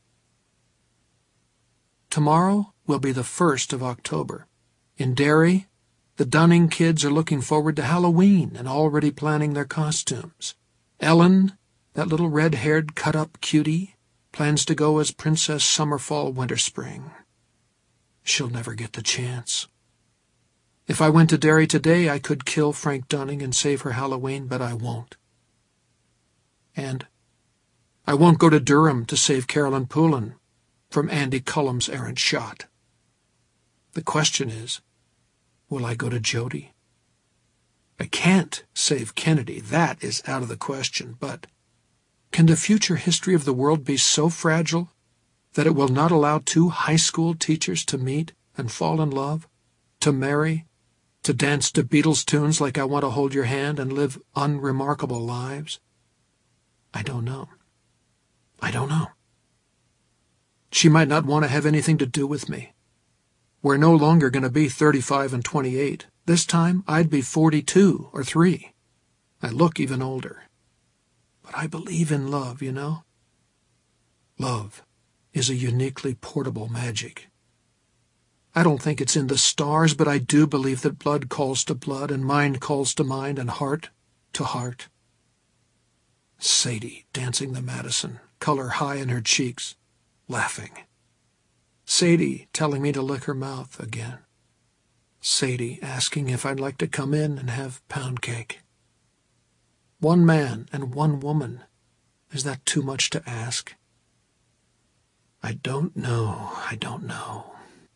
Speaker 1: Tomorrow will be the first of October. In Derry, the Dunning kids are looking forward to Halloween and already planning their costumes. Ellen, that little red-haired cut-up cutie, plans to go as Princess Summer Fall Winter Spring. She'll never get the chance. If I went to Derry today, I could kill Frank Dunning and save her Halloween, but I won't. And I won't go to Durham to save Carolyn Poulin from Andy Cullum's errant shot. The question is, will I go to Jody? I can't save Kennedy. That is out of the question. But can the future history of the world be so fragile that it will not allow two high school teachers to meet and fall in love, to marry, to dance to Beatles tunes like I Want to Hold Your Hand and live unremarkable lives? I don't know. I don't know. She might not want to have anything to do with me. We're no longer going to be thirty-five and twenty-eight. This time I'd be forty-two or three. I look even older. But I believe in love, you know. Love is a uniquely portable magic. I don't think it's in the stars, but I do believe that blood calls to blood and mind calls to mind and heart to heart. Sadie dancing the Madison, color high in her cheeks, laughing. Sadie telling me to lick her mouth again. Sadie asking if I'd like to come in and have pound cake. One man and one woman. Is that too much to ask? I don't know. I don't know.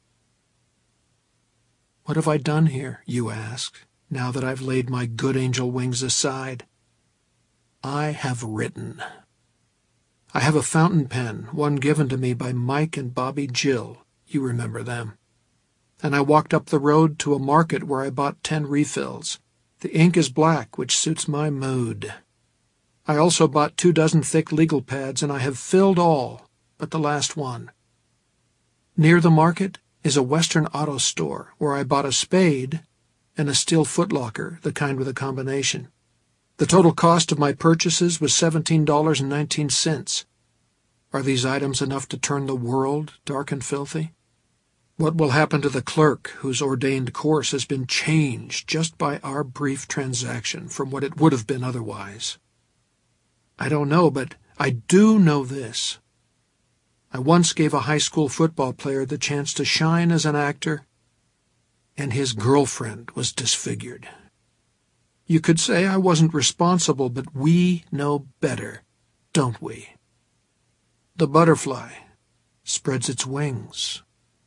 Speaker 1: What have I done here, you ask, now that I've laid my good angel wings aside? I have written. I have a fountain pen, one given to me by Mike and Bobby Jill. You remember them. And I walked up the road to a market where I bought ten refills. The ink is black, which suits my mood. I also bought two dozen thick legal pads, and I have filled all but the last one. Near the market is a Western auto store where I bought a spade and a steel footlocker, the kind with a combination. The total cost of my purchases was seventeen dollars and nineteen cents. Are these items enough to turn the world dark and filthy? What will happen to the clerk whose ordained course has been changed just by our brief transaction from what it would have been otherwise? I don't know, but I do know this. I once gave a high school football player the chance to shine as an actor, and his girlfriend was disfigured. You could say I wasn't responsible, but we know better, don't we? The butterfly spreads its wings.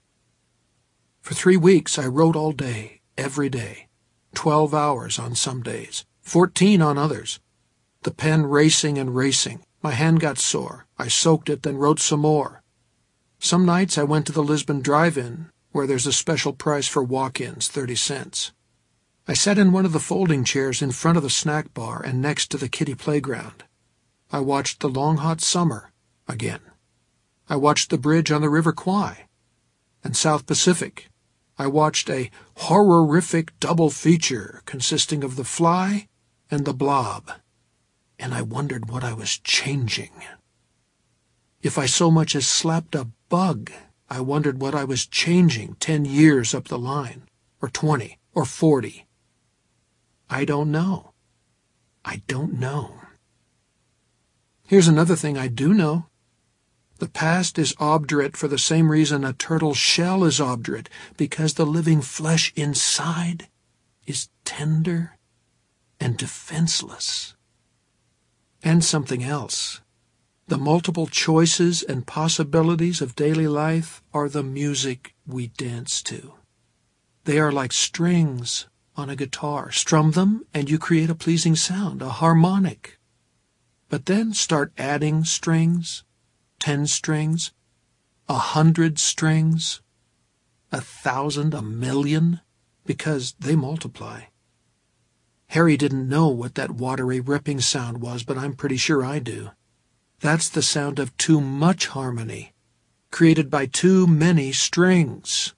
Speaker 1: For three weeks I wrote all day, every day, twelve hours on some days, fourteen on others. The pen racing and racing. My hand got sore. I soaked it, then wrote some more. Some nights I went to the Lisbon Drive-In, where there's a special price for walk-ins, thirty cents. I sat in one of the folding chairs in front of the snack bar and next to the kiddie playground. I watched the long hot summer again. I watched the bridge on the River Kwai and South Pacific. I watched a horrific double feature consisting of The Fly and The Blob, and I wondered what I was changing. If I so much as slapped a bug, I wondered what I was changing ten years up the line, or twenty, or forty. I don't know. I don't know. Here's another thing I do know. The past is obdurate for the same reason a turtle's shell is obdurate, because the living flesh inside is tender and defenseless. And something else. The multiple choices and possibilities of daily life are the music we dance to. They are like strings on a guitar. Strum them and you create a pleasing sound, a harmonic. But then start adding strings, ten strings, a hundred strings, a thousand, a million, because they multiply. Harry didn't know what that watery ripping sound was, but I'm pretty sure I do. That's the sound of too much harmony, created by too many strings.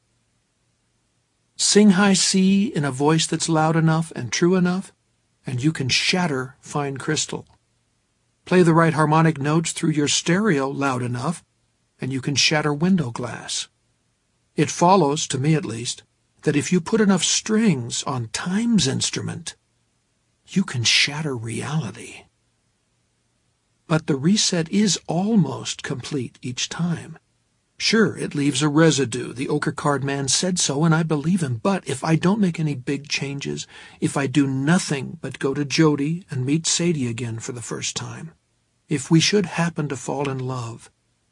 Speaker 1: Sing high C in a voice that's loud enough and true enough, and you can shatter fine crystal. Play the right harmonic notes through your stereo loud enough, and you can shatter window glass. It follows, to me at least, that if you put enough strings on time's instrument, you can shatter reality. But the reset is almost complete each time. Sure, it leaves a residue. The ochre card man said so, and I believe him. But if I don't make any big changes, if I do nothing but go to Jody and meet Sadie again for the first time, if we should happen to fall in love,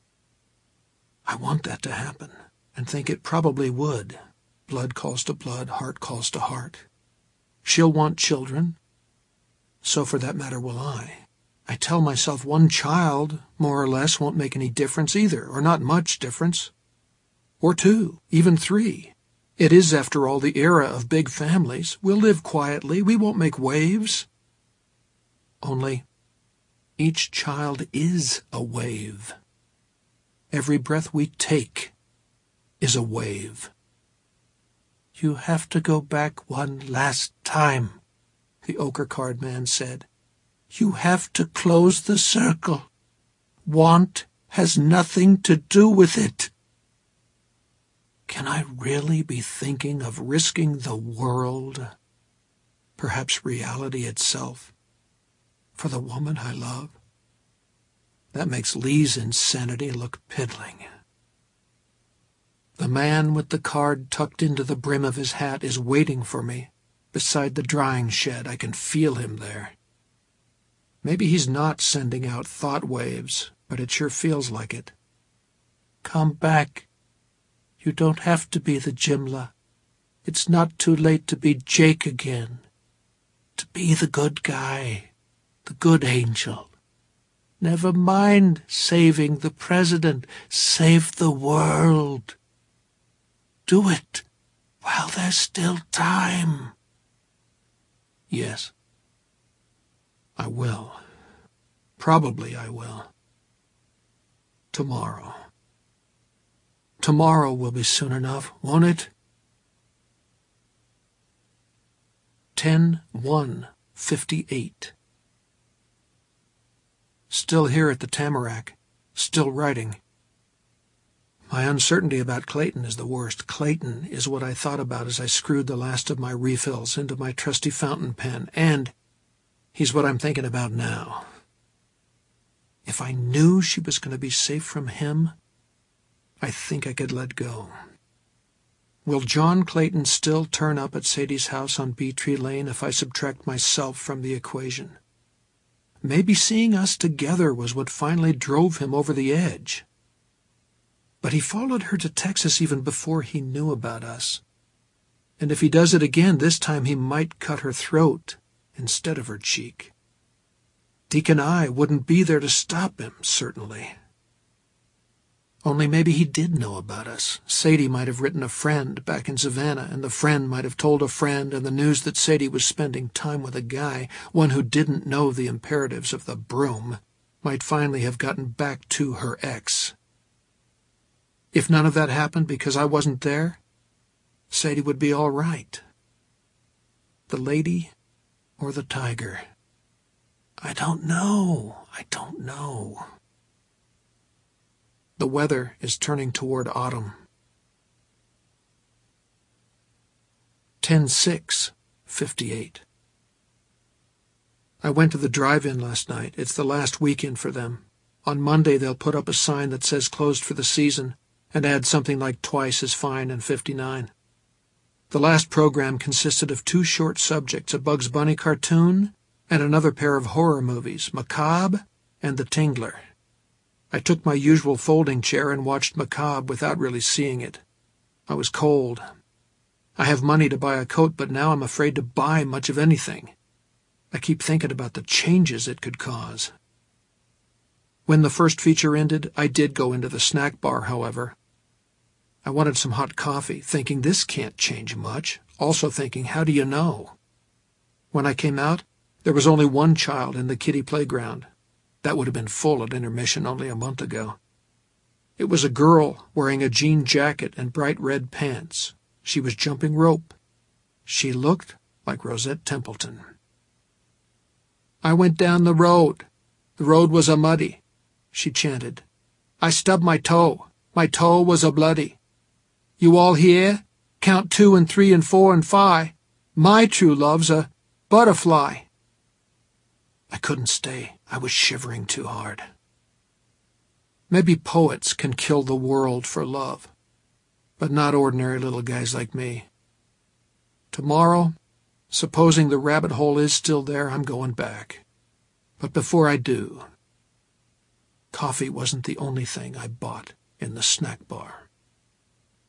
Speaker 1: I want that to happen, and think it probably would. Blood calls to blood, heart calls to heart. She'll want children. So for that matter will I. I tell myself one child, more or less, won't make any difference either, or not much difference. Or two, even three. It is, after all, the era of big families. We'll live quietly. We won't make waves. Only, each child is a wave. Every breath we take is a wave. You have to go back one last time, the ochre card man said. You have to close the circle. Want has nothing to do with it. Can I really be thinking of risking the world, perhaps reality itself, for the woman I love? That makes Lee's insanity look piddling. The man with the card tucked into the brim of his hat is waiting for me beside the drying shed. I can feel him there. Maybe he's not sending out thought waves, but it sure feels like it. Come back. You don't have to be the Jimla. It's not too late to be Jake again. To be the good guy, the good angel. Never mind saving the president. Save the world. Do it while there's still time. Yes. I will. Probably I will. Tomorrow. Tomorrow will be soon enough, won't it? ten one fifty-eight. Still here at the Tamarack. Still writing. My uncertainty about Clayton is the worst. Clayton is what I thought about as I screwed the last of my refills into my trusty fountain pen, and he's what I'm thinking about now. If I knew she was going to be safe from him, I think I could let go. Will John Clayton still turn up at Sadie's house on Bee Tree Lane if I subtract myself from the equation? Maybe seeing us together was what finally drove him over the edge. But he followed her to Texas even before he knew about us. And if he does it again, this time he might cut her throat instead of her cheek. Deacon I wouldn't be there to stop him, certainly. Only maybe he did know about us. Sadie might have written a friend back in Savannah, and the friend might have told a friend, and the news that Sadie was spending time with a guy, one who didn't know the imperatives of the broom, might finally have gotten back to her ex. If none of that happened because I wasn't there, Sadie would be all right. The lady or the tiger? I don't know. I don't know. The weather is turning toward autumn. ten six fifty-eight. I went to the drive-in last night. It's the last weekend for them. On Monday they'll put up a sign that says closed for the season and add something like twice as fine and fifty-nine. The last program consisted of two short subjects, a Bugs Bunny cartoon and another pair of horror movies, Macabre and The Tingler. I took my usual folding chair and watched Macabre without really seeing it. I was cold. I have money to buy a coat, but now I'm afraid to buy much of anything. I keep thinking about the changes it could cause. When the first feature ended, I did go into the snack bar, however. I wanted some hot coffee, thinking this can't change much, also thinking, how do you know? When I came out, there was only one child in the kiddie playground. That would have been full at intermission only a month ago. It was a girl wearing a jean jacket and bright red pants. She was jumping rope. She looked like Rosette Templeton. I went down the road. The road was a muddy, she chanted. I stubbed my toe. My toe was a bloody. You all hear? Count two and three and four and five. My true love's a butterfly. I couldn't stay. I was shivering too hard. Maybe poets can kill the world for love, but not ordinary little guys like me. Tomorrow, supposing the rabbit hole is still there, I'm going back. But before I do, coffee wasn't the only thing I bought in the snack bar.